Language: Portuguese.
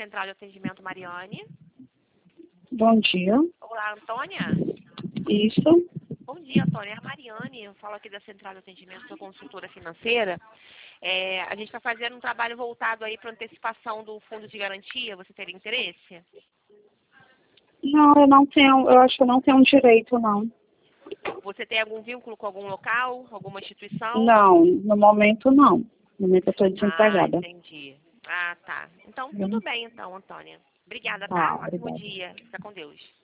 Central de Atendimento Mariane. Bom dia. Olá, Antônia. Isso. Bom dia, Antônia. É a Mariane. Eu falo aqui da Central de Atendimento, sou consultora financeira. A gente está fazendo um trabalho voltado aí para antecipação do fundo de garantia. Você teria interesse? Não, eu não tenho, eu acho que eu não tenho direito, não. Você tem algum vínculo com algum local, alguma instituição? Não, no momento não. No momento eu estou desempregada. Entendi. Ah, tá. Então, tudo bem, então, Antônia. Obrigada, Tá, tá? Ótimo obrigada. dia. Fica com Deus.